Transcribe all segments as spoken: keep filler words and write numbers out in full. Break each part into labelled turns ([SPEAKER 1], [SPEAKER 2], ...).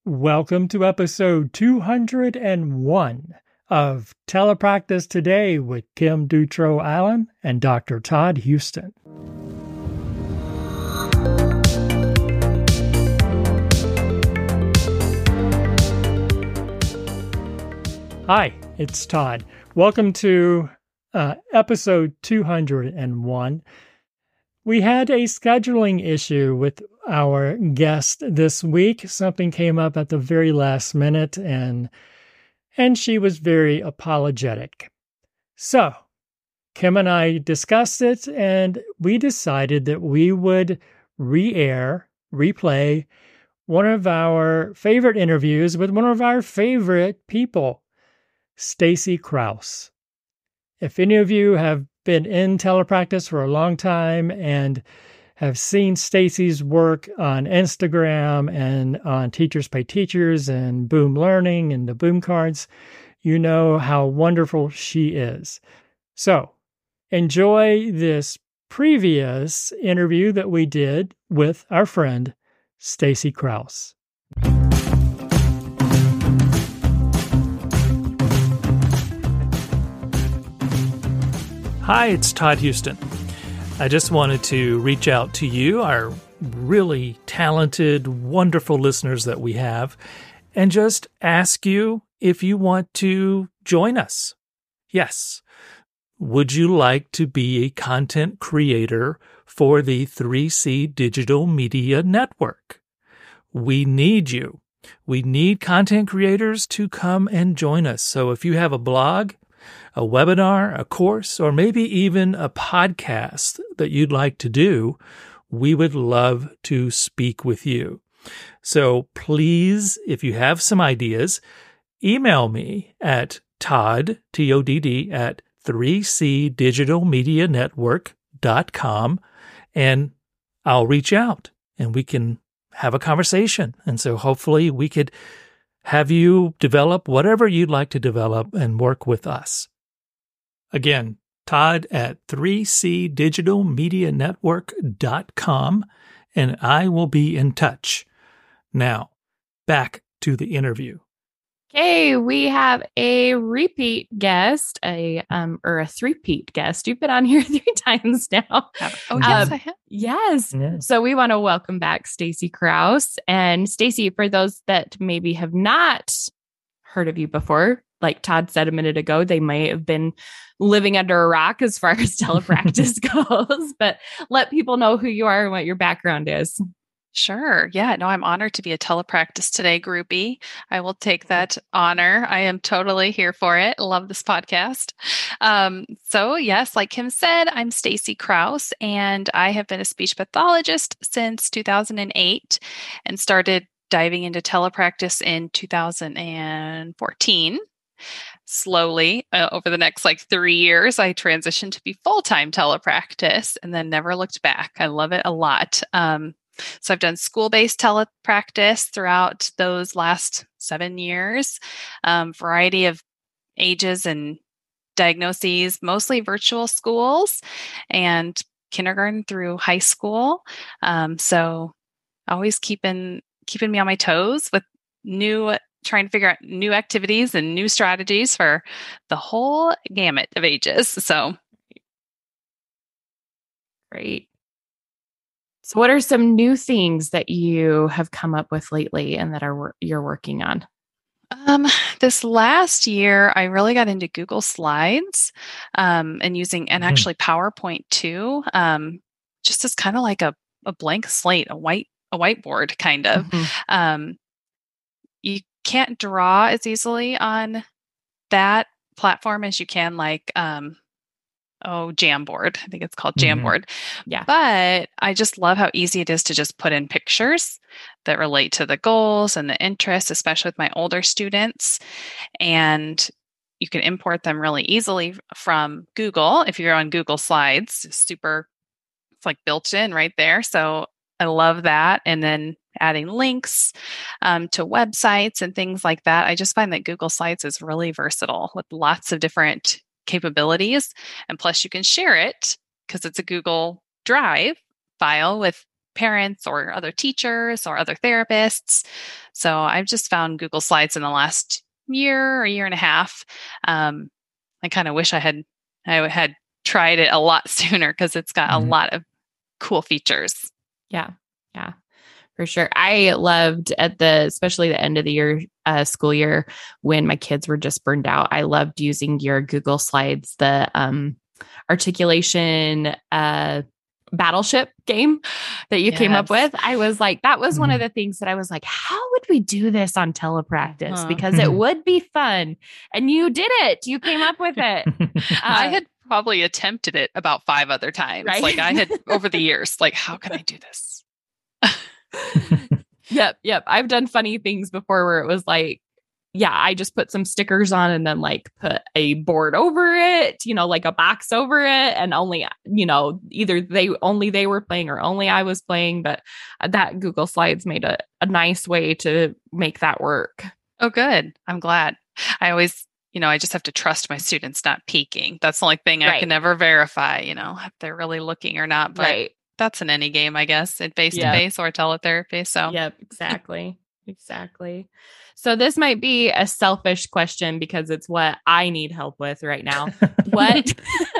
[SPEAKER 1] Welcome to episode two hundred one of Telepractice Today with Kim Dutro Allen and Doctor Todd Houston. Hi, it's Todd. Welcome to uh, episode two hundred one. We had a scheduling issue with our guest this week. Something came up at the very last minute, and and she was very apologetic. So, Kim and I discussed it, and we decided that we would re-air, replay one of our favorite interviews with one of our favorite people, Stacy Krause. If any of you have been in telepractice for a long time and have seen Stacy's work on Instagram and on Teachers Pay Teachers and Boom Learning and the Boom Cards, you know how wonderful she is. So enjoy this previous interview that we did with our friend, Stacy Krause.
[SPEAKER 2] Hi, it's Todd Houston. I just wanted to reach out to you, our really talented, wonderful listeners that we have, and just ask you if you want to join us. Yes. Would you like to be a content creator for the three C Digital Media Network? We need you. We need content creators to come and join us. So if you have a blog, a webinar, a course, or maybe even a podcast that you'd like to do, we would love to speak with you. So please, if you have some ideas, email me at Todd, T O D D, at three C digital media network dot com, and I'll reach out and we can have a conversation. And so hopefully we could have you develop whatever you'd like to develop and work with us. Again, Todd at three C digital media network dot com, and I will be in touch. Now, back to the interview.
[SPEAKER 3] Okay, we have a repeat guest, a um or a three-peat guest. You've been on here three times now.
[SPEAKER 4] Oh, yes,
[SPEAKER 3] um,
[SPEAKER 4] I have.
[SPEAKER 3] Yes.
[SPEAKER 1] Yes.
[SPEAKER 3] So we want to welcome back Stacy Krause. And Stacy, for those that maybe have not heard of you before, like Todd said a minute ago, they may have been living under a rock as far as telepractice goes, but let people know who you are and what your background is.
[SPEAKER 4] Sure. Yeah. No, I'm honored to be a Telepractice Today groupie. I will take that honor. I am totally here for it. Love this podcast. Um, so yes, like Kim said, I'm Stacy Krause, and I have been a speech pathologist since two thousand eight and started diving into telepractice in two thousand fourteen. Slowly, uh, over the next like three years, I transitioned to be full-time telepractice and then never looked back. I love it a lot. Um, So I've done school-based telepractice throughout those last seven years, um, variety of ages and diagnoses, mostly virtual schools and kindergarten through high school. Um, so always keeping keeping me on my toes with new, trying to figure out new activities and new strategies for the whole gamut of ages. So
[SPEAKER 3] Great. So what are some new things that you have come up with lately and that are you're working on?
[SPEAKER 4] Um, this last year, I really got into Google Slides um, and using, and actually PowerPoint too, um, just as kind of like a, a blank slate, a white a whiteboard kind of.
[SPEAKER 3] Mm-hmm.
[SPEAKER 4] Um, you can't draw as easily on that platform as you can like um, oh, Jamboard. I think it's called Jamboard.
[SPEAKER 3] Mm-hmm. Yeah.
[SPEAKER 4] But I just love how easy it is to just put in pictures that relate to the goals and the interests, especially with my older students. And you can import them really easily from Google. If you're on Google Slides, super, it's like built in right there. So I love that. And then adding links um, to websites and things like that. I just find that Google Slides is really versatile with lots of different capabilities. And plus you can share it because it's a Google Drive file with parents or other teachers or other therapists. So I've just found Google Slides in the last year or year and a half. Um, I kind of wish I had I had tried it a lot sooner because it's got mm-hmm. a lot of cool features.
[SPEAKER 3] Yeah. Yeah. For sure. I loved at the, especially the end of the year, uh, school year, when my kids were just burned out. I loved using your Google Slides, the um, articulation uh, battleship game that you yes. came up with. I was like, that was mm-hmm. one of the things that I was like, how would we do this on telepractice? Uh-huh. Because it would be fun. And you did it. You came up with it. uh,
[SPEAKER 4] I had probably attempted it about five other times. Right? Like I had over the years, like, how can I do this?
[SPEAKER 3] Yep. Yep. I've done funny things before where it was like, yeah, I just put some stickers on and then like put a board over it, you know, like a box over it. And only, you know, either they only they were playing or only I was playing. But that Google Slides made a, a nice way to make that work.
[SPEAKER 4] Oh, good. I'm glad. I always, you know, I just have to trust my students not peeking. That's the only thing right. I can never verify, you know, if they're really looking or not. But right. that's in any game, I guess, at face to face or teletherapy. So,
[SPEAKER 3] yep, exactly. Exactly. So this might be a selfish question because it's what I need help with right now. What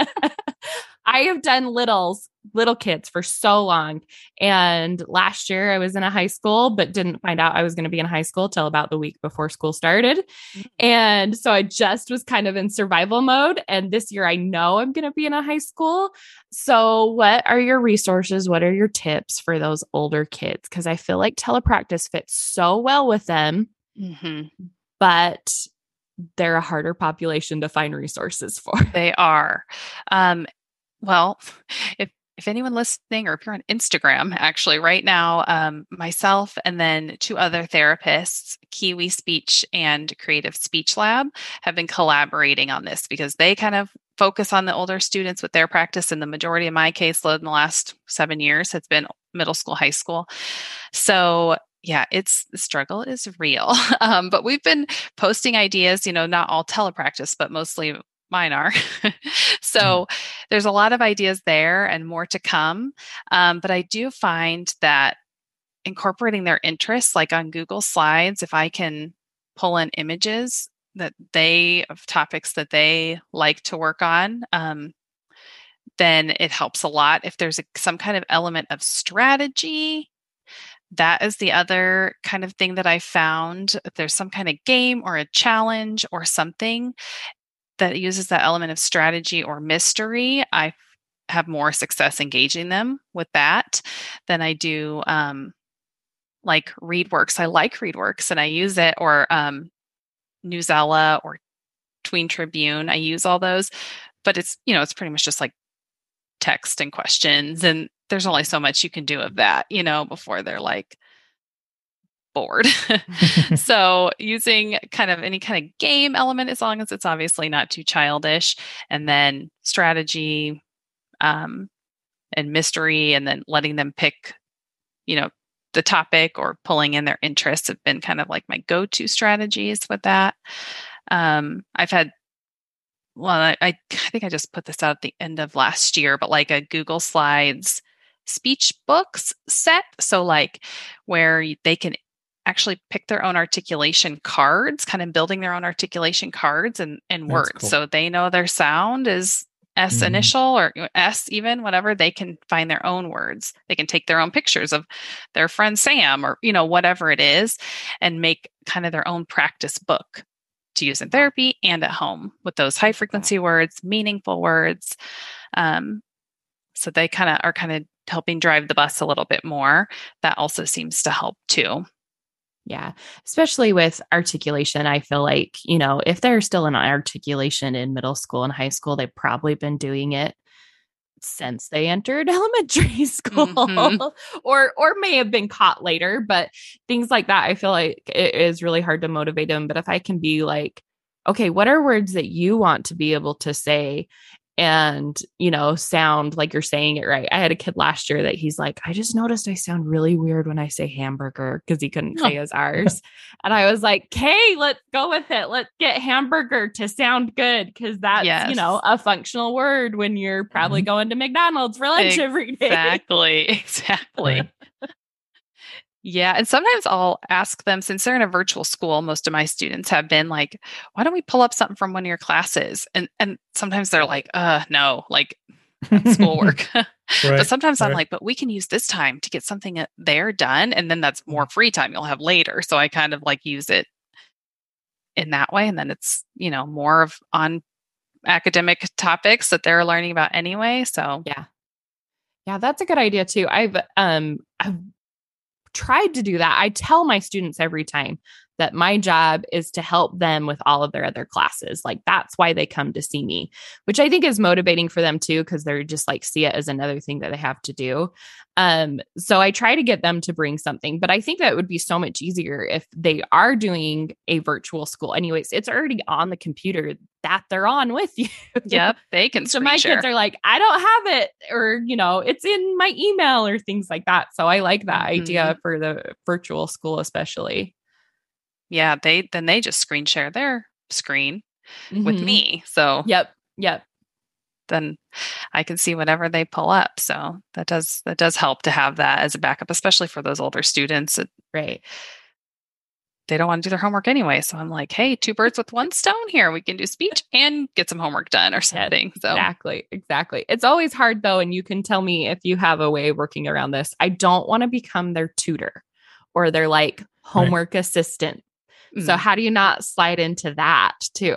[SPEAKER 3] I have done littles, little kids for so long. And last year I was in a high school, but didn't find out I was going to be in high school till about the week before school started. Mm-hmm. And so I just was kind of in survival mode. And this year I know I'm going to be in a high school. So what are your resources? What are your tips for those older kids? Because I feel like telepractice fits so well with them, mm-hmm. but they're a harder population to find resources for.
[SPEAKER 4] They are. Um, well, if If anyone listening, or if you're on Instagram, actually right now, um, myself and then two other therapists, Kiwi Speech and Creative Speech Lab, have been collaborating on this because they kind of focus on the older students with their practice. And the majority of my caseload in the last seven years has been middle school, high school. So yeah, it's the struggle is real. Um, but we've been posting ideas, you know, not all telepractice, but mostly mine are. So mm. there's a lot of ideas there and more to come. Um, but I do find that incorporating their interests, like on Google Slides, if I can pull in images that they, of topics that they like to work on, um, then it helps a lot. If there's a, some kind of element of strategy, that is the other kind of thing that I found. If there's some kind of game or a challenge or something that uses that element of strategy or mystery, I have more success engaging them with that than I do um, like ReadWorks. I like ReadWorks and I use it, or um, Newsella or Tween Tribune. I use all those, but it's, you know, it's pretty much just like text and questions. And there's only so much you can do of that, you know, before they're like bored. So using kind of any kind of game element, as long as it's obviously not too childish, and then strategy um, and mystery, and then letting them pick, you know, the topic or pulling in their interests have been kind of like my go-to strategies with that. Um, I've had, well, I, I think I just put this out at the end of last year, but like a Google Slides speech books set. So like where they can actually pick their own articulation cards, kind of building their own articulation cards and, and words. Cool. So they know their sound is S mm-hmm. initial or S even, whatever. They can find their own words. They can take their own pictures of their friend Sam or, you know, whatever it is, and make kind of their own practice book to use in therapy and at home with those high frequency words, meaningful words. Um, so they kind of are kind of helping drive the bus a little bit more. That also seems to help too.
[SPEAKER 3] Yeah, especially with articulation. I feel like, you know, if they're still in articulation in middle school and high school, they've probably been doing it since they entered elementary school mm-hmm. or or may have been caught later. But things like that, I feel like it is really hard to motivate them. But if I can be like, okay, what are words that you want to be able to say and, you know, sound like you're saying it right. I had a kid last year that he's like, I just noticed I sound really weird when I say hamburger, because he couldn't say his R's. And I was like, okay, let's go with it. Let's get hamburger to sound good, because that's, yes. you know, a functional word when you're probably going to McDonald's for lunch every day.
[SPEAKER 4] Exactly. Exactly. Yeah. And sometimes I'll ask them, since they're in a virtual school, most of my students have been like, why don't we pull up something from one of your classes? And and sometimes they're like, uh, no, like that's schoolwork.
[SPEAKER 1] Right,
[SPEAKER 4] But sometimes I'm
[SPEAKER 1] right.
[SPEAKER 4] like, but we can use this time to get something uh, there done. And then that's more free time you'll have later. So I kind of like use it in that way. And then it's, you know, more of on academic topics that they're learning about anyway. So
[SPEAKER 3] Yeah. Yeah, that's a good idea too. I've um I've tried to do that. I tell my students every time that my job is to help them with all of their other classes. Like that's why they come to see me, which I think is motivating for them too, because they're just like see it as another thing that they have to do. Um, so I try to get them to bring something, but I think that would be so much easier if they are doing a virtual school. Anyways, it's already on the computer that they're on with you.
[SPEAKER 4] yep, they can.
[SPEAKER 3] So my
[SPEAKER 4] share.
[SPEAKER 3] kids are like, I don't have it, or, you know, it's in my email or things like that. So I like that
[SPEAKER 4] Mhm.
[SPEAKER 3] idea for the virtual school, especially.
[SPEAKER 4] Yeah, they then they just screen share their screen with
[SPEAKER 3] Mhm.
[SPEAKER 4] me. So
[SPEAKER 3] Yep. Yep.
[SPEAKER 4] then I can see whatever they pull up. So that does that does help to have that as a backup, especially for those older students. It,
[SPEAKER 3] Right.
[SPEAKER 4] they don't want to do their homework anyway. So I'm like, hey, two birds with one stone here. We can do speech and get some homework done or something. So
[SPEAKER 3] Exactly. Exactly. It's always hard though. And you can tell me if you have a way of working around this. I don't want to become their tutor or their like homework assistant. So
[SPEAKER 4] mm,
[SPEAKER 3] how do you not slide into that too?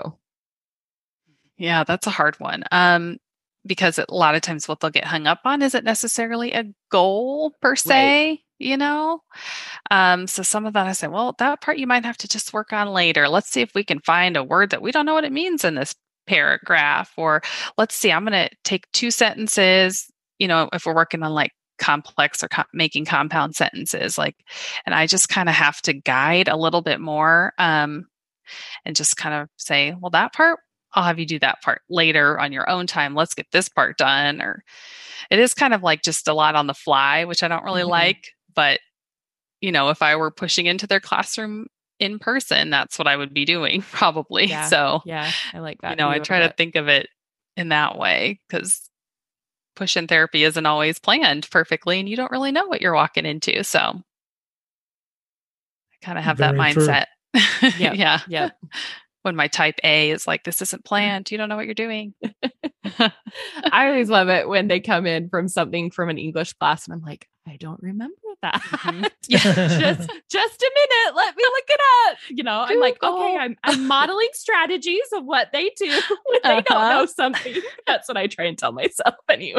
[SPEAKER 4] yeah, that's a hard one. Um, because a lot of times what they'll get hung up on isn't necessarily a goal per se, you know? Um, so some of that I say, well, that part you might have to just work on later. Let's see if we can find a word that we don't know what it means in this paragraph. Or let's see, I'm going to take two sentences, you know, if we're working on like complex or co- making compound sentences, like, and I just kind of have to guide a little bit more um, and just kind of say, well, that part, I'll have you do that part later on your own time. Let's get this part done. Or it is kind of like just a lot on the fly, which I don't really
[SPEAKER 3] Mhm.
[SPEAKER 4] like, but you know, if I were pushing into their classroom in person, that's what I would be doing probably.
[SPEAKER 3] Yeah.
[SPEAKER 4] So,
[SPEAKER 3] Yeah. I like that.
[SPEAKER 4] you know, I
[SPEAKER 3] view of
[SPEAKER 4] try to
[SPEAKER 3] it.
[SPEAKER 4] think of it in that way because push-in therapy isn't always planned perfectly and you don't really know what you're walking into. So I kind of have that
[SPEAKER 1] Very true.
[SPEAKER 4] mindset.
[SPEAKER 3] Yep.
[SPEAKER 4] Yeah.
[SPEAKER 3] Yep.
[SPEAKER 4] When my type A is like, this isn't planned. You don't know what you're doing.
[SPEAKER 3] I always love it when they come in from something from an English class and I'm like, I don't remember that.
[SPEAKER 4] Mhm.
[SPEAKER 3] just just a minute. Let me look it up. You know, I'm like,
[SPEAKER 4] Google.
[SPEAKER 3] okay, I'm, I'm modeling strategies of what they do when they don't
[SPEAKER 4] Uh-huh.
[SPEAKER 3] know something. That's what I try and tell myself anyway.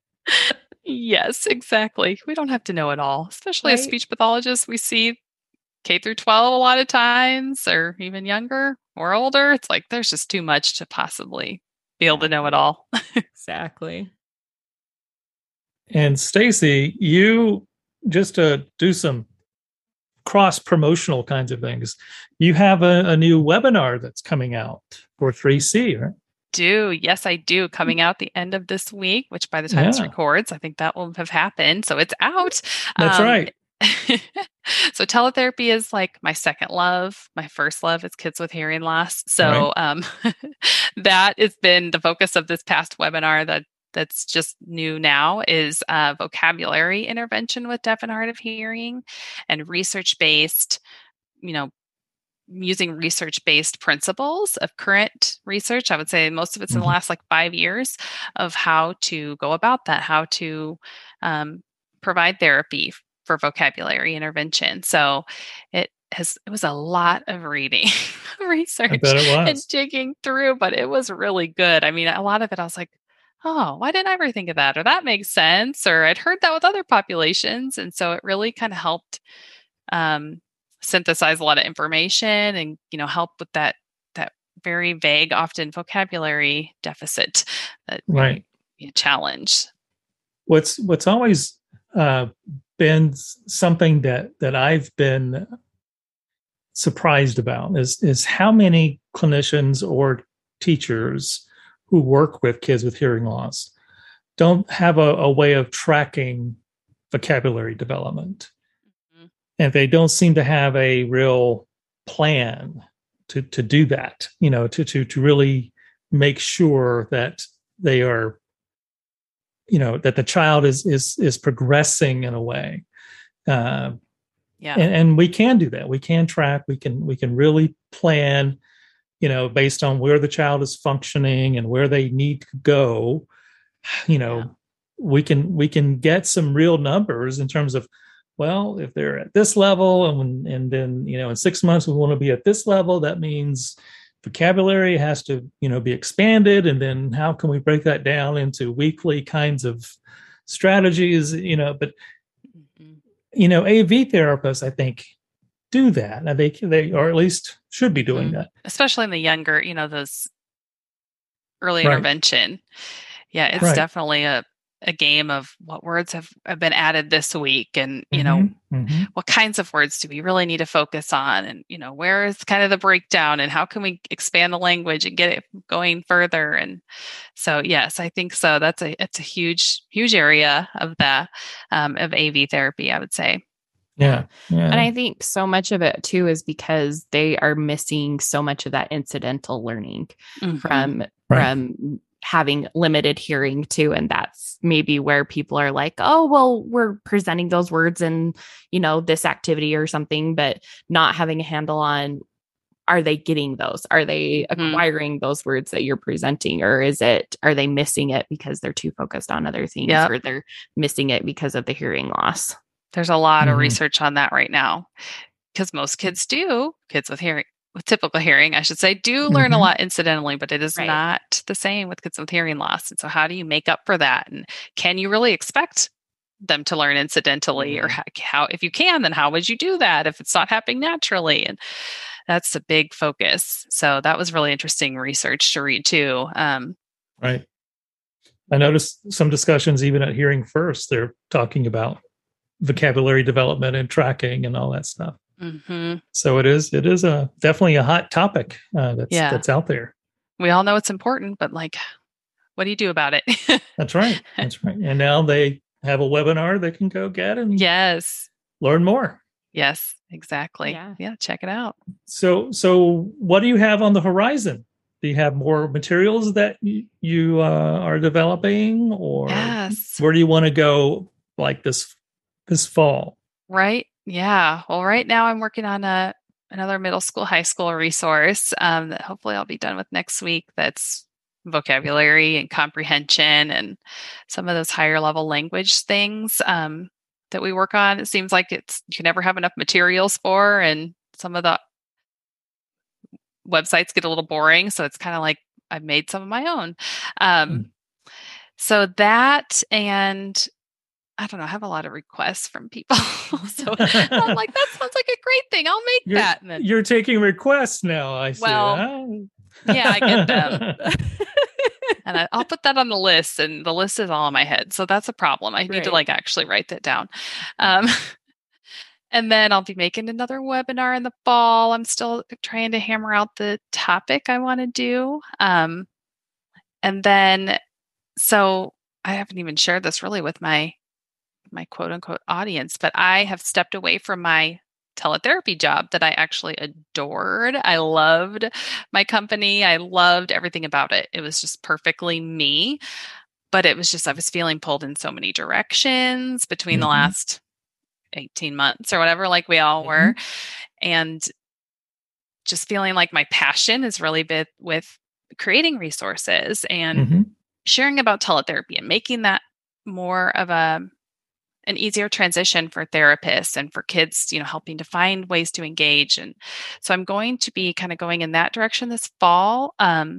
[SPEAKER 4] Yes, exactly. We don't have to know it all, especially as
[SPEAKER 3] Right.
[SPEAKER 4] speech pathologists. We see K through twelve a lot of times, or even younger or older. It's like there's just too much to possibly be able to know it all.
[SPEAKER 3] Exactly.
[SPEAKER 1] And Stacy, you just to do some cross promotional kinds of things, you have a, a new webinar that's coming out for three C, right?
[SPEAKER 4] Do yes, I do. Coming out the end of this week, which by the time this
[SPEAKER 1] Yeah.
[SPEAKER 4] records, I think that will have happened. So it's out.
[SPEAKER 1] That's
[SPEAKER 4] Um,
[SPEAKER 1] right.
[SPEAKER 4] So teletherapy is like my second love. My first love is kids with hearing loss. So um, that has been the focus of this past webinar that that's just new now is uh, vocabulary intervention with deaf and hard of hearing and research-based, you know, using research-based principles of current research. I would say most of it's in the
[SPEAKER 1] Mhm.
[SPEAKER 4] last like five years of how to go about that, how to um, provide therapy for vocabulary intervention. So it has it was a lot of reading, research,
[SPEAKER 1] I bet it
[SPEAKER 4] and
[SPEAKER 1] was.
[SPEAKER 4] digging through, but it was really good. I mean, a lot of it I was like, oh, why didn't I ever think of that? Or that makes sense. Or I'd heard that with other populations. And so it really kind of helped um, synthesize a lot of information and, you know, help with that that very vague, often vocabulary deficit that
[SPEAKER 1] Right.
[SPEAKER 4] we challenge.
[SPEAKER 1] What's what's always uh, been something that that I've been surprised about is is how many clinicians or teachers who work with kids with hearing loss don't have a, a way of tracking vocabulary development.
[SPEAKER 4] Mhm.
[SPEAKER 1] And they don't seem to have a real plan to to do that, you know, to to to really make sure that they are, you know, that the child is is is progressing in a way. Uh,
[SPEAKER 4] Yeah.
[SPEAKER 2] And, and we can do that. We can track, we can, we can really plan, you know, based on where the child is functioning and where they need to go. You know, yeah. we can, we can get some real numbers in terms of, well, if they're at this level and, and then, you know, in six months, we want to be at this level, that means vocabulary has to, you know, be expanded. And then how can we break that down into weekly kinds of strategies, you know, but, mm-hmm. you know, A V therapists, I think, do that. They, they, or at least should be doing mm-hmm. that.
[SPEAKER 4] Especially in the younger, you know, those early right. intervention. Yeah, it's
[SPEAKER 2] right.
[SPEAKER 4] definitely a, a game of what words have, have been added this week and, you know,
[SPEAKER 2] mm-hmm. Mm-hmm.
[SPEAKER 4] what kinds of words do we really need to focus on? And, you know, where is kind of the breakdown and how can we expand the language and get it going further? And so, yes, I think so. That's a, it's a huge, huge area of the, um, of A V therapy, I would say.
[SPEAKER 2] Yeah. yeah.
[SPEAKER 3] And I think so much of it too is because they are missing so much of that incidental learning mm-hmm. from,
[SPEAKER 2] right.
[SPEAKER 3] from, having limited hearing too. And that's maybe where people are like, oh, well, we're presenting those words in, you know, this activity or something, but not having a handle on, are they getting those? Are they acquiring mm-hmm. those words that you're presenting? Or is it, are they missing it because they're too focused on other things yep. or they're missing it because of the hearing loss?
[SPEAKER 4] There's a lot mm-hmm. of research on that right now because most kids do, kids with hearing, with typical hearing, I should say, do learn mm-hmm. a lot incidentally, but it is right. not the same with kids with hearing loss. And so how do you make up for that? And can you really expect them to learn incidentally mm-hmm. or how, how, if you can, then how would you do that if it's not happening naturally? And that's a big focus. So that was really interesting research to read too. Um,
[SPEAKER 2] right. I noticed some discussions even at Hearing First, they're talking about vocabulary development and tracking and all that stuff.
[SPEAKER 4] Mm-hmm.
[SPEAKER 2] So it is, it is a definitely a hot topic uh, that's
[SPEAKER 4] yeah.
[SPEAKER 2] that's out there.
[SPEAKER 4] We all know it's important, but like, what do you do about it?
[SPEAKER 2] That's right. That's right. And now they have a webinar they can go get and
[SPEAKER 4] yes,
[SPEAKER 2] learn more.
[SPEAKER 4] Yes, exactly.
[SPEAKER 3] Yeah.
[SPEAKER 4] yeah, check it out.
[SPEAKER 2] So, so what do you have on the horizon? Do you have more materials that you, you uh, are developing, or
[SPEAKER 4] yes.
[SPEAKER 2] where do you want to go like this this fall?
[SPEAKER 4] Right. Yeah. Well, right now I'm working on a another middle school, high school resource um, that hopefully I'll be done with next week. That's vocabulary and comprehension and some of those higher level language things um, that we work on. It seems like it's you can never have enough materials for, and some of the websites get a little boring. So it's kind of like I've made some of my own. Um, mm. So that and I don't know, I have a lot of requests from people. So I'm like, that sounds like a great thing. I'll make
[SPEAKER 2] you're,
[SPEAKER 4] that. And then,
[SPEAKER 2] you're taking requests now, I see.
[SPEAKER 4] Well,
[SPEAKER 2] huh?
[SPEAKER 4] yeah, I get them. And I, I'll put that on the list, and the list is all in my head. So that's a problem. I need right. to like actually write that down. Um, and then I'll be making another webinar in the fall. I'm still trying to hammer out the topic I want to do. Um, and then, so I haven't even shared this really with my my quote unquote audience, but I have stepped away from my teletherapy job that I actually adored. I loved my company. I loved everything about it. It was just perfectly me, but it was just, I was feeling pulled in so many directions between mm-hmm. the last eighteen months or whatever, like we all mm-hmm. were. And just feeling like my passion is really been with creating resources and mm-hmm. sharing about teletherapy and making that more of a an easier transition for therapists and for kids, you know, helping to find ways to engage. And so I'm going to be kind of going in that direction this fall. Um,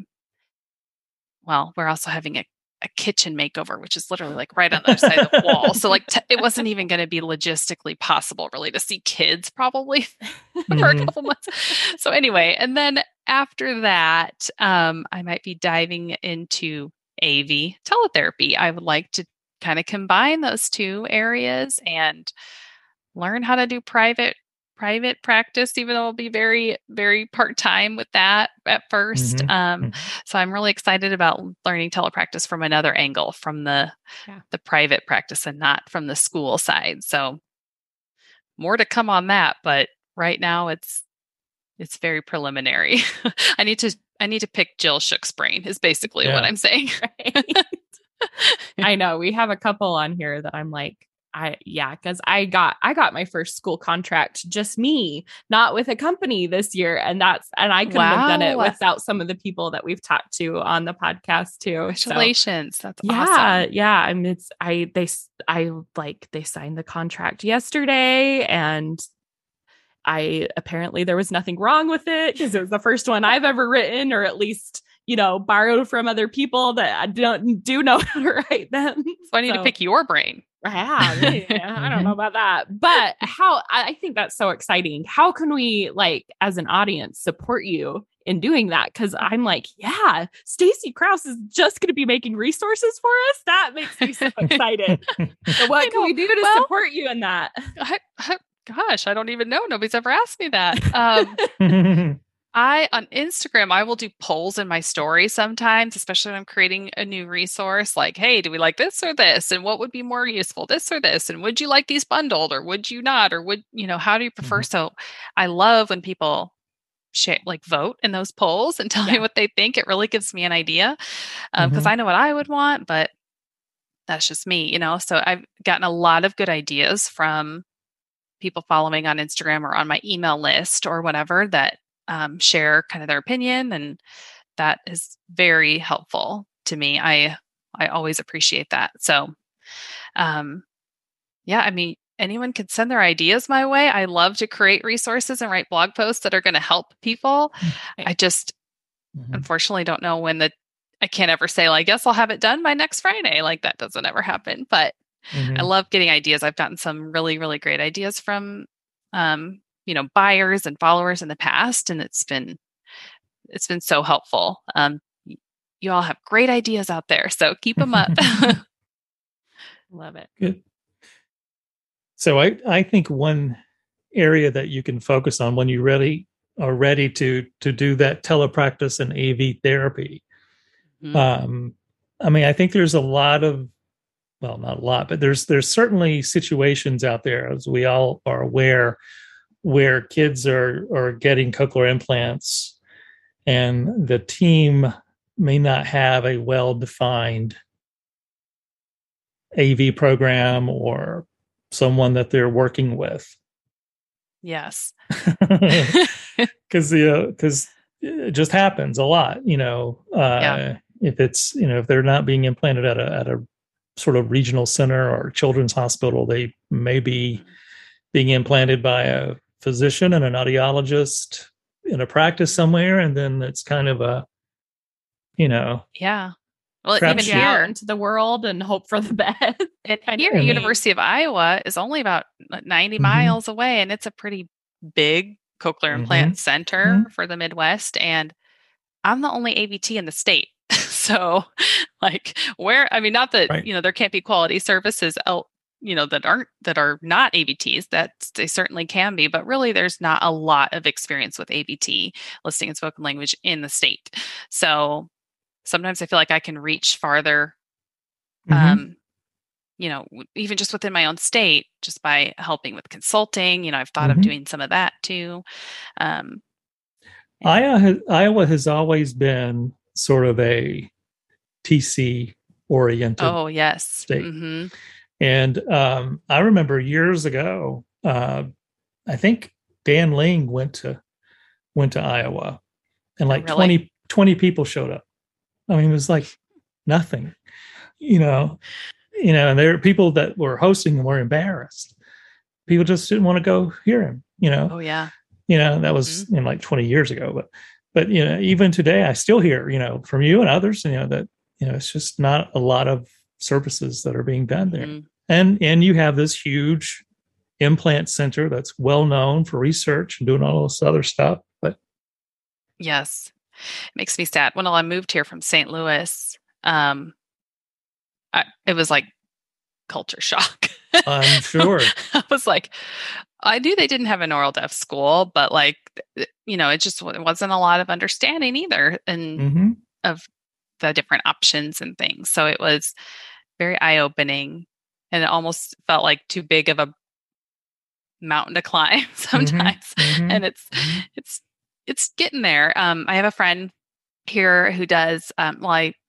[SPEAKER 4] well, we're also having a, a kitchen makeover, which is literally like right on the other side of the wall. So like t- it wasn't even going to be logistically possible really to see kids probably mm-hmm. for a couple months. So anyway, and then after that, um, I might be diving into A V teletherapy. I would like to kind of combine those two areas and learn how to do private private practice, even though I'll be very, very part-time with that at first. Mm-hmm. Um, mm-hmm. So I'm really excited about learning telepractice from another angle, from the yeah. the private practice and not from the school side. So more to come on that, but right now it's it's very preliminary. I need to I need to pick Jill Shook's brain is basically yeah. what I'm saying.
[SPEAKER 3] Right. I know we have a couple on here that I'm like, I yeah, because I got I got my first school contract, just me, not with a company this year. And that's and I couldn't wow. have done it without some of the people that we've talked to on the podcast too.
[SPEAKER 4] Congratulations. So, that's
[SPEAKER 3] yeah,
[SPEAKER 4] awesome.
[SPEAKER 3] Yeah. I mean, it's I they I like they signed the contract yesterday, and I apparently there was nothing wrong with it because it was the first one I've ever written, or at least, you know, borrowed from other people that I don't do know how to write them.
[SPEAKER 4] So I need so, to pick your brain.
[SPEAKER 3] Yeah, yeah, I don't know about that. But how I think that's so exciting. How can we, like, as an audience, support you in doing that? Because I'm like, yeah, Stacy Krause is just going to be making resources for us. That makes me so excited. So what can we do to well, support you in that?
[SPEAKER 4] I, I, gosh, I don't even know. Nobody's ever asked me that. Um, I, on Instagram, I will do polls in my story sometimes, especially when I'm creating a new resource, like, hey, do we like this or this? And what would be more useful, this or this? And would you like these bundled, or would you not? Or would, you know, how do you prefer? Mm-hmm. So I love when people share, like, vote in those polls and tell yeah. me what they think. It really gives me an idea because um, mm-hmm. I know what I would want, but that's just me, you know? So I've gotten a lot of good ideas from people following on Instagram or on my email list or whatever that Um, share kind of their opinion, and that is very helpful to me. I I always appreciate that. So, um, yeah, I mean, anyone can send their ideas my way. I love to create resources and write blog posts that are going to help people. I just mm-hmm. unfortunately don't know when the. I can't ever say, like, yes, I'll have it done by next Friday. Like, that doesn't ever happen. But mm-hmm. I love getting ideas. I've gotten some really, really great ideas from. Um, you know, buyers and followers in the past. And it's been, it's been so helpful. Um, you all have great ideas out there, so keep them up.
[SPEAKER 3] Love it.
[SPEAKER 2] Good. So I, I think one area that you can focus on when you really are ready to, to do that telepractice and A V therapy. Mm-hmm. Um, I mean, I think there's a lot of, well, not a lot, but there's, there's certainly situations out there, as we all are aware, where kids are, are getting cochlear implants and the team may not have a well-defined A V program or someone that they're working with.
[SPEAKER 4] Yes.
[SPEAKER 2] Because you because it just happens a lot, you know, uh, yeah. if it's, you know, if they're not being implanted at a, at a sort of regional center or children's hospital, they may be being implanted by a physician and an audiologist in a practice somewhere, and then it's kind of a, you know,
[SPEAKER 4] yeah. Well,
[SPEAKER 3] even here out into the world and hope for the best.
[SPEAKER 4] And here, University of Iowa is only about ninety mm-hmm. miles away, and it's a pretty big cochlear mm-hmm. implant center mm-hmm. for the Midwest. And I'm the only A V T in the state, so like, where? I mean, not that right. you know there can't be quality services out. You know, that aren't, that are not A V Ts, that they certainly can be, but really there's not a lot of experience with A V T, listening and spoken language, in the state. So sometimes I feel like I can reach farther, mm-hmm. um, you know, even just within my own state, just by helping with consulting. You know, I've thought mm-hmm. of doing some of that too. Um,
[SPEAKER 2] Iowa has, Iowa has always been sort of a T C oriented
[SPEAKER 4] oh, yes.
[SPEAKER 2] state.
[SPEAKER 4] Mm-hmm.
[SPEAKER 2] And um, I remember years ago, uh, I think Dan Ling went to went to Iowa, and like oh, really? twenty, twenty people showed up. I mean, it was like nothing, you know, you know, and there were people that were hosting and were embarrassed. People just didn't want to go hear him, you know.
[SPEAKER 4] Oh yeah,
[SPEAKER 2] you know, that was mm-hmm. you know, like twenty years ago, but but you know, even today, I still hear, you know, from you and others, you know, that you know, it's just not a lot of services that are being done there. Mm-hmm. And and you have this huge implant center that's well known for research and doing all this other stuff. But
[SPEAKER 4] yes, it makes me sad. When I moved here from Saint Louis, um, I, it was like culture shock.
[SPEAKER 2] I'm sure.
[SPEAKER 4] I was like, I knew they didn't have an oral deaf school, but like, you know, it just it wasn't a lot of understanding either, and mm-hmm. of the different options and things. So it was very eye-opening, and it almost felt like too big of a mountain to climb sometimes. Mm-hmm. And it's mm-hmm. it's it's getting there. Um, I have a friend here who does um, well, I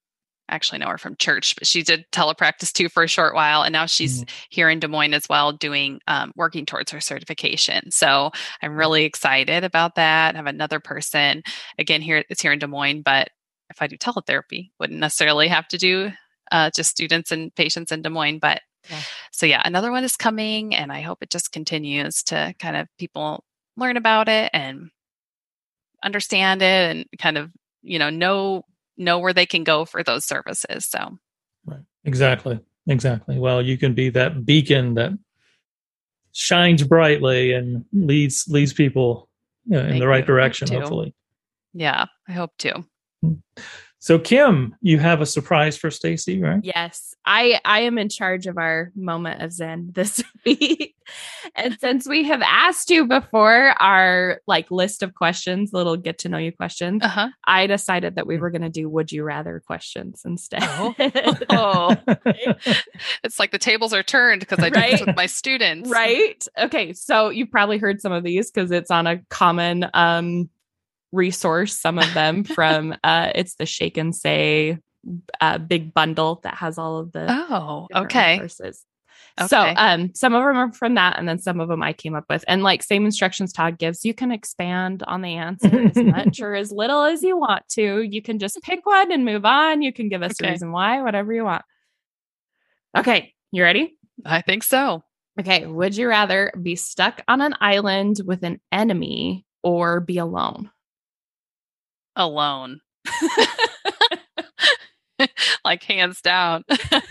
[SPEAKER 4] actually know her from church, but she did telepractice too for a short while. And now she's mm-hmm. here in Des Moines as well, doing, um, working towards her certification. So I'm really excited about that. I have another person, again, here, it's here in Des Moines, but if I do teletherapy, wouldn't necessarily have to do uh, just students and patients in Des Moines. But yeah. so yeah, another one is coming, and I hope it just continues to kind of people learn about it and understand it and kind of, you know, know know where they can go for those services. So
[SPEAKER 2] right. Exactly. Exactly. Well, you can be that beacon that shines brightly and leads leads people, you know, in
[SPEAKER 4] Thank
[SPEAKER 2] the right
[SPEAKER 4] you.
[SPEAKER 2] direction, hopefully.
[SPEAKER 4] Yeah, I hope to.
[SPEAKER 2] So Kim, you have a surprise for Stacy, right?
[SPEAKER 3] Yes. I, I am in charge of our moment of Zen this week. And since we have asked you before our like list of questions, little get to know you questions, uh-huh. I decided that we were going to do would you rather questions instead.
[SPEAKER 4] Oh, oh. It's like the tables are turned because I
[SPEAKER 3] right?
[SPEAKER 4] do this with my students.
[SPEAKER 3] Right. Okay. So you've probably heard some of these because it's on a common um resource, some of them from uh it's the Shake and Say uh big bundle that has all of the
[SPEAKER 4] oh okay
[SPEAKER 3] resources. Okay. So um some of them are from that, and then some of them I came up with, and like same instructions Todd gives, you can expand on the answer as much or as little as you want to. You can just pick one and move on. You can give us okay. a reason why, whatever you want. Okay, you ready?
[SPEAKER 4] I think so.
[SPEAKER 3] Okay, would you rather be stuck on an island with an enemy or be alone?
[SPEAKER 4] Alone. Like hands down.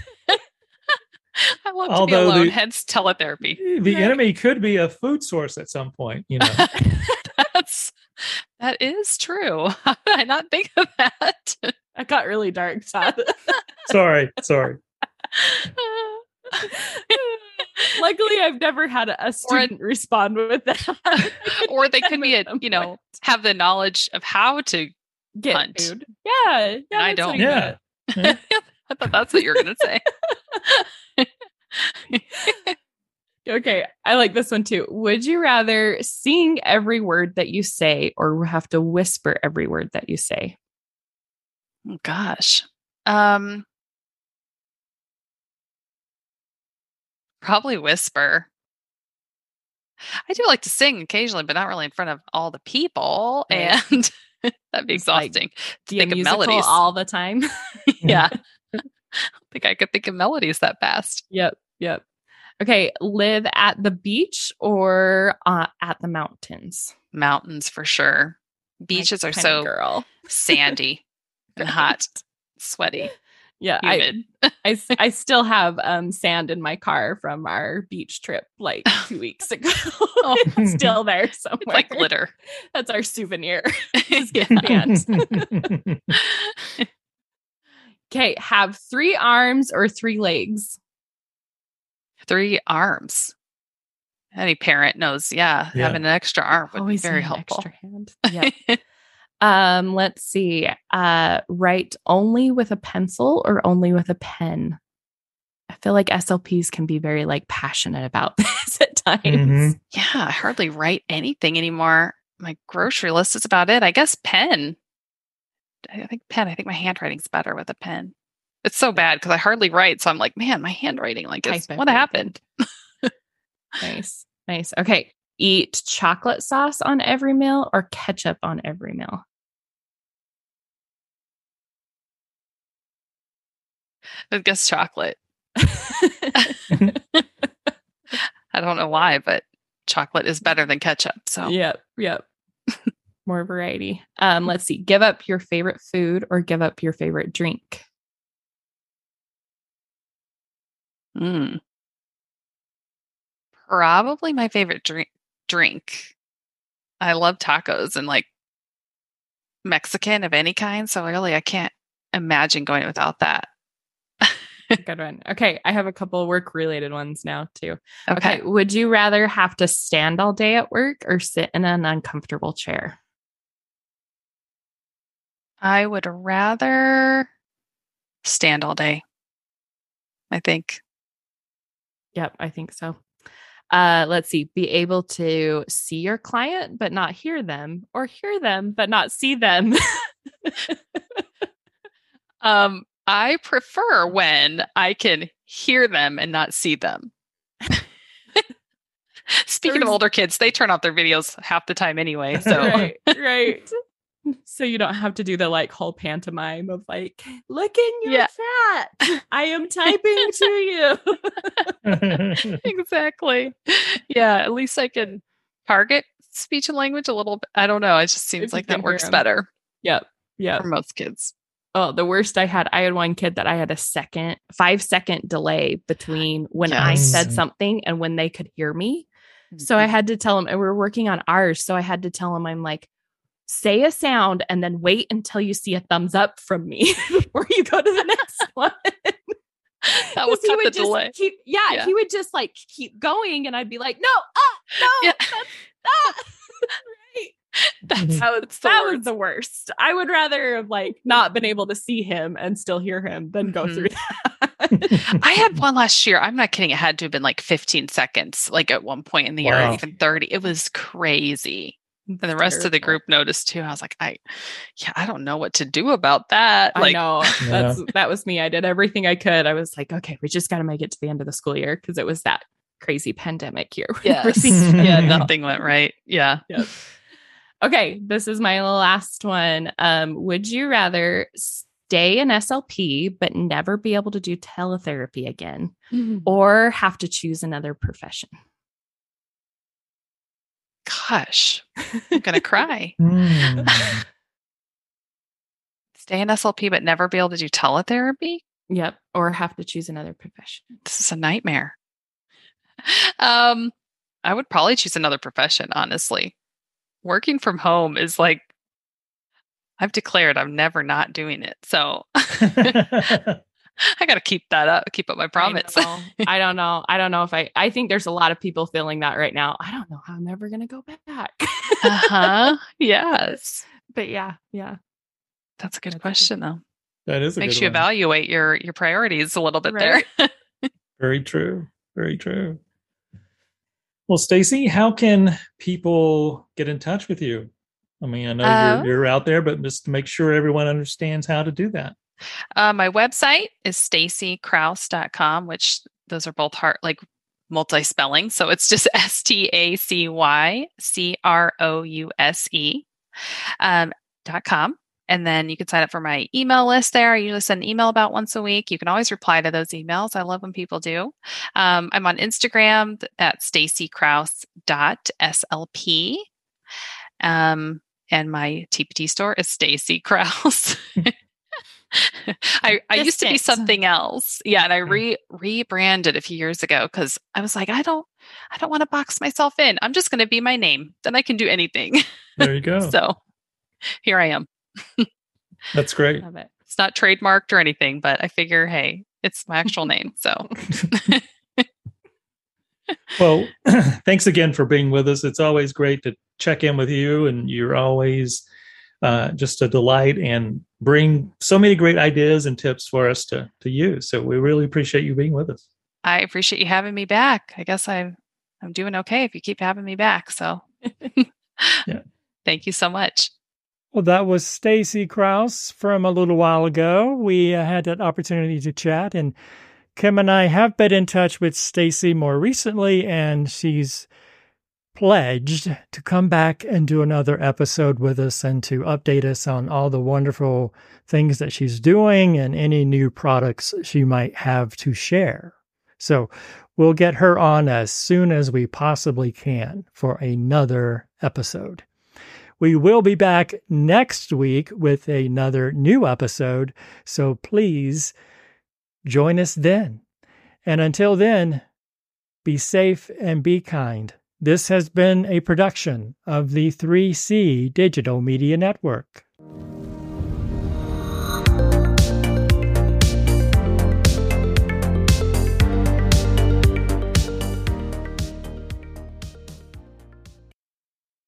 [SPEAKER 4] I want Although to be alone, the, hence teletherapy.
[SPEAKER 2] The right. enemy could be a food source at some point, you know.
[SPEAKER 4] That's that is true. How did I not think of that?
[SPEAKER 3] I got really dark, Todd.
[SPEAKER 2] sorry, sorry.
[SPEAKER 3] Luckily, I've never had a student a, respond with that.
[SPEAKER 4] Or they could be, a, you know, have the knowledge of how to
[SPEAKER 3] get
[SPEAKER 4] hunt.
[SPEAKER 3] Food. Yeah, yeah
[SPEAKER 4] I don't.
[SPEAKER 2] Yeah. yeah.
[SPEAKER 4] I thought that's what you were going to say.
[SPEAKER 3] Okay, I like this one too. Would you rather sing every word that you say or have to whisper every word that you say?
[SPEAKER 4] Oh, gosh. Um, probably whisper. I do like to sing occasionally, but not really in front of all the people. Right. And that'd be exhausting.
[SPEAKER 3] Like, to think of melodies all the time.
[SPEAKER 4] Yeah. I don't think I could think of melodies that fast.
[SPEAKER 3] Yep. Yep. Okay. Live at the beach or uh, at the mountains?
[SPEAKER 4] Mountains for sure. Beaches are so
[SPEAKER 3] girl.
[SPEAKER 4] sandy and hot, sweaty.
[SPEAKER 3] Yeah. I, I, I still have um, sand in my car from our beach trip like two weeks ago. Oh, it's still there somewhere.
[SPEAKER 4] It's like glitter.
[SPEAKER 3] That's our souvenir. Just get banned. Okay. Have three arms or three legs?
[SPEAKER 4] Three arms. Any parent knows, yeah, yeah. having an extra arm would Always be very helpful.
[SPEAKER 3] Extra hand. Yeah. um, let's see. Uh, write only with a pencil or only with a pen? I feel like S L Ps can be very like passionate about this at times.
[SPEAKER 4] Mm-hmm. Yeah, I hardly write anything anymore. My grocery list is about it. I guess pen. I think pen. I think my handwriting's better with a pen. It's so bad because I hardly write. So I'm like, man, my handwriting, like, it's, what happened?
[SPEAKER 3] Nice. Nice. Okay. Eat chocolate sauce on every meal or ketchup on every meal?
[SPEAKER 4] I guess chocolate. I don't know why, but chocolate is better than ketchup. So
[SPEAKER 3] yep. Yep. More variety. Um, let's see. Give up your favorite food or give up your favorite drink?
[SPEAKER 4] Mm. Probably my favorite drink. Drink. I love tacos and like Mexican of any kind. So really, I can't imagine going without that.
[SPEAKER 3] Good one. Okay. I have a couple work related ones now too.
[SPEAKER 4] Okay.
[SPEAKER 3] okay. Would you rather have to stand all day at work or sit in an uncomfortable chair?
[SPEAKER 4] I would rather stand all day, I think.
[SPEAKER 3] Yep, I think so. Uh, let's see. Be able to see your client, but not hear them, or hear them, but not see them.
[SPEAKER 4] um, I prefer when I can hear them and not see them. Speaking of older kids, they turn off their videos half the time anyway. So
[SPEAKER 3] right, right. So you don't have to do the like whole pantomime of like, look in your
[SPEAKER 4] Yeah.
[SPEAKER 3] chat. I am typing to you.
[SPEAKER 4] Exactly. Yeah, at least I can target speech and language a little bit. I don't know. It just seems
[SPEAKER 3] If you
[SPEAKER 4] like
[SPEAKER 3] can
[SPEAKER 4] that
[SPEAKER 3] hear
[SPEAKER 4] works
[SPEAKER 3] 'em.
[SPEAKER 4] better
[SPEAKER 3] Yep. Yep.
[SPEAKER 4] for most kids.
[SPEAKER 3] Oh, the worst I had, I had one kid that I had a second, five second delay between when I
[SPEAKER 4] Yes.
[SPEAKER 3] said something and when they could hear me. So I had to tell him, and we were working on ours. So I had to tell him, I'm like, say a sound and then wait until you see a thumbs up from me before you go to the next one.
[SPEAKER 4] That would
[SPEAKER 3] he
[SPEAKER 4] cut
[SPEAKER 3] would
[SPEAKER 4] the
[SPEAKER 3] just
[SPEAKER 4] delay.
[SPEAKER 3] keep, yeah,
[SPEAKER 4] Yeah.
[SPEAKER 3] he would just like keep going, and I'd be like, no, ah, no,
[SPEAKER 4] Yeah.
[SPEAKER 3] that's, ah. Right.
[SPEAKER 4] That's,
[SPEAKER 3] That was,
[SPEAKER 4] that's the
[SPEAKER 3] that
[SPEAKER 4] worst.
[SPEAKER 3] was the worst. I would rather have like not been able to see him and still hear him than go
[SPEAKER 4] Mhm.
[SPEAKER 3] through that.
[SPEAKER 4] I had one last year. I'm not kidding. It had to have been like fifteen seconds, like at one point in the year,
[SPEAKER 1] Wow.
[SPEAKER 4] or even thirty. It was crazy. And the rest of the
[SPEAKER 3] Terrible.
[SPEAKER 4] group noticed too. I was like, I, yeah, I don't know what to do about that.
[SPEAKER 3] I
[SPEAKER 4] Like,
[SPEAKER 3] know
[SPEAKER 1] Yeah.
[SPEAKER 3] that's that was me. I did everything I could. I was like, okay, we just got to make it to the end of the school year because it was that crazy pandemic year. when
[SPEAKER 4] yes,
[SPEAKER 3] everything-
[SPEAKER 4] yeah, nothing went right. Yeah.
[SPEAKER 3] Yep. Okay, this is my last one. Um, would you rather stay in S L P but never be able to do teletherapy again, or have to choose another profession?
[SPEAKER 4] Gosh, I'm gonna cry.
[SPEAKER 1] Hmm.
[SPEAKER 4] Stay in S L P but never be able to do teletherapy.
[SPEAKER 3] Yep, or have to choose another profession.
[SPEAKER 4] This is a nightmare. Um, I would probably choose another profession, honestly. Working from home is like, I've declared I'm never not doing it. So I got to keep that up, keep up my promise.
[SPEAKER 3] I, know. I don't know. I don't know if I, I think there's a lot of people feeling that right now. I don't know how I'm ever going to go back.
[SPEAKER 4] uh-huh. Yes.
[SPEAKER 3] But yeah, yeah.
[SPEAKER 4] That's a good
[SPEAKER 3] That's a
[SPEAKER 4] question though.
[SPEAKER 1] That is a
[SPEAKER 4] Makes
[SPEAKER 1] good
[SPEAKER 4] you
[SPEAKER 1] one.
[SPEAKER 4] evaluate your, your priorities a little bit
[SPEAKER 3] Right.
[SPEAKER 4] there.
[SPEAKER 1] Very true. Very true. Well, Stacy, how can people get in touch with you? I mean, I know
[SPEAKER 4] Uh,
[SPEAKER 1] you're you're out there, but just to make sure everyone understands how to do that.
[SPEAKER 4] Uh, my website is stacy kraus dot com, which those are both hard, like multi-spelling. So it's just S T A C Y C R O U S E um, dot com. And then you can sign up for my email list there. I usually send an email about once a week. You can always reply to those emails. I love when people do. Um, I'm on Instagram at stacy kraus dot S L P. Um, and my T P T store is Stacy Kraus. I, I used to be
[SPEAKER 3] Distant.
[SPEAKER 4] something else. Yeah. And I re rebranded a few years ago because I was like, I don't, I don't want to box myself in. I'm just going to be my name. Then I can do anything.
[SPEAKER 1] There you go.
[SPEAKER 4] So here I am.
[SPEAKER 1] That's great.
[SPEAKER 3] Love it.
[SPEAKER 4] It's not trademarked or anything, but I figure, hey, it's my actual name. So
[SPEAKER 1] Well, thanks again for being with us. It's always great to check in with you, and you're always uh, just a delight and bring so many great ideas and tips for us to to use. So we really appreciate you being with us.
[SPEAKER 4] I appreciate you having me back. I guess I'm I'm doing okay if you keep having me back. So
[SPEAKER 1] Yeah.
[SPEAKER 4] Thank you so much.
[SPEAKER 1] Well, that was Stacy Kraus from a little while ago. We uh, had that opportunity to chat, and Kim and I have been in touch with Stacy more recently, and she's pledged to come back and do another episode with us and to update us on all the wonderful things that she's doing and any new products she might have to share. So we'll get her on as soon as we possibly can for another episode. We will be back next week with another new episode, so please join us then. And until then, be safe and be kind. This has been a production of the three C Digital Media Network.